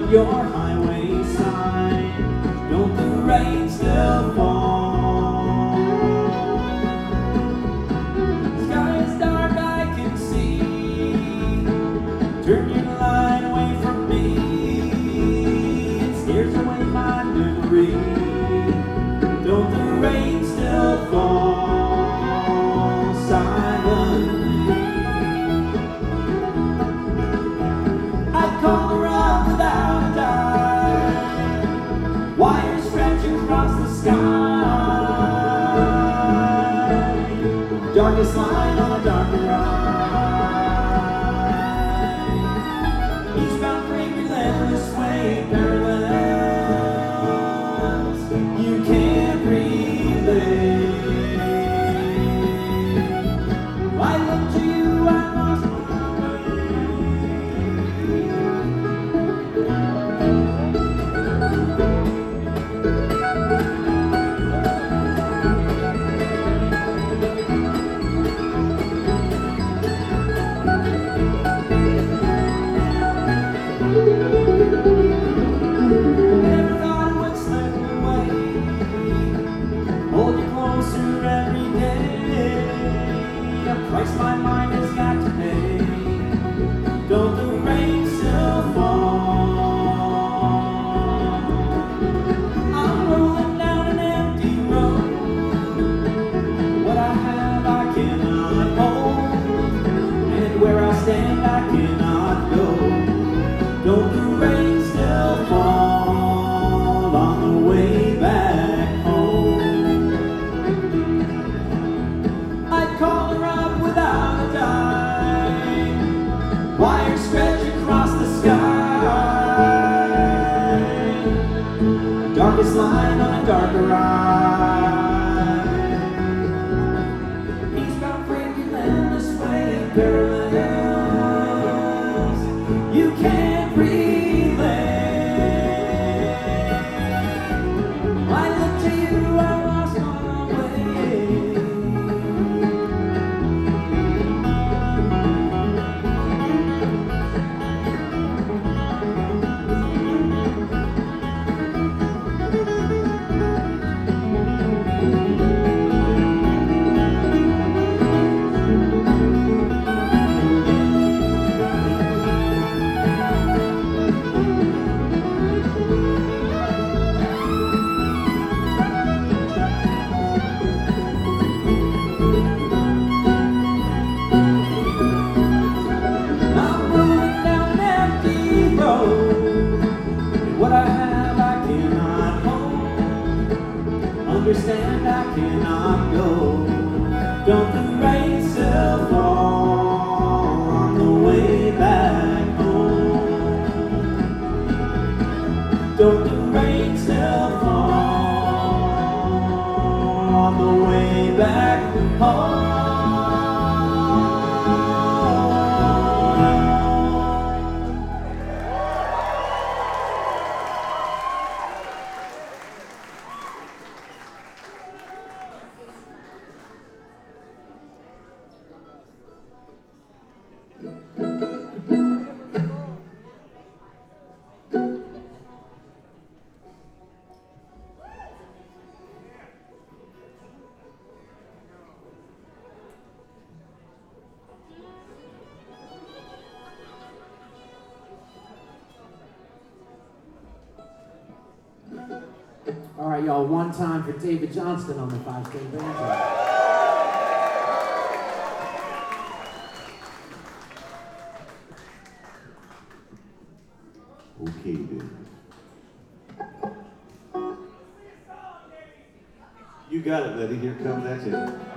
your highway sign? Don't the rain still fall? Sky is dark, I can see. Turn your line away from me. It scares away my memory. Don't the rain still fall silently? I'd call her up without a dime. Wires stretch across the sky. Darkest line on a darker eye. Eastbound freight relentless way parallels. You can't relate. I look to you, I lost my never thought it would slip away. Hold you closer every day. A price my mind has got to pay. Don't the rain still fall? I'm rolling down an empty road. What I have I cannot hold, and where I stand I cannot go. Don't the rain still fall on the way back home? I'd call her up without a dime. Wires stretch across the sky. Darkest line on a darker eye. Eastbound freight relentless way parallels. You can't relate. I look to you, I lost my way. I'm moving down an empty road, and what I have I cannot hold. Understand I cannot go. Don't the rain still fall on the way back home? Don't the rain still fall on the way back home? All right, y'all, one time for David Johnston on the five-string banjo. Okay, then. You got it, Letty. Here comes that tune.